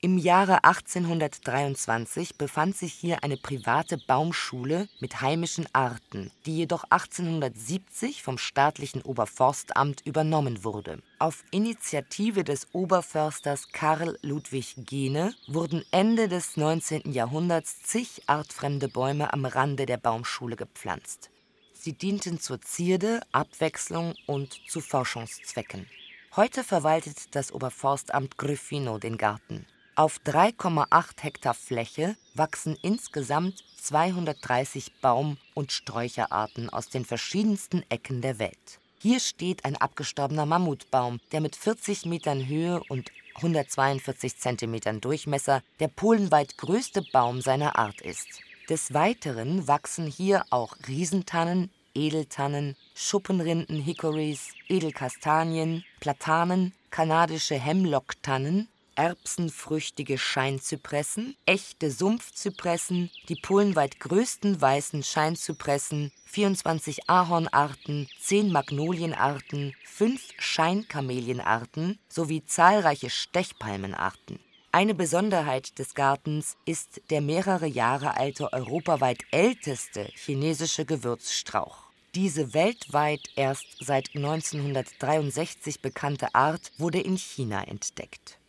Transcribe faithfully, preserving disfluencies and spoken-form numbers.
Im Jahre achtzehnhundertdreiundzwanzig befand sich hier eine private Baumschule mit heimischen Arten, die jedoch achtzehnhundertsiebzig vom staatlichen Oberforstamt übernommen wurde. Auf Initiative des Oberförsters Karl Ludwig Gehne wurden Ende des neunzehnten Jahrhunderts zig artfremde Bäume am Rande der Baumschule gepflanzt. Sie dienten zur Zierde, Abwechslung und zu Forschungszwecken. Heute verwaltet das Oberforstamt Gryffino den Garten. Auf drei Komma acht Hektar Fläche wachsen insgesamt zweihundertdreißig Baum- und Sträucherarten aus den verschiedensten Ecken der Welt. Hier steht ein abgestorbener Mammutbaum, der mit vierzig Metern Höhe und hundertzweiundvierzig Zentimetern Durchmesser der polenweit größte Baum seiner Art ist. Des Weiteren wachsen hier auch Riesentannen, Edeltannen, Schuppenrinden-Hickories, Edelkastanien, Platanen, kanadische Hemlocktannen, erbsenfrüchtige Scheinzypressen, echte Sumpfzypressen, die polenweit größten weißen Scheinzypressen, vierundzwanzig Ahornarten, zehn Magnolienarten, fünf Scheinkamelienarten sowie zahlreiche Stechpalmenarten. Eine Besonderheit des Gartens ist der mehrere Jahre alte, europaweit älteste chinesische Gewürzstrauch. Diese weltweit erst seit neunzehnhundertdreiundsechzig bekannte Art wurde in China entdeckt.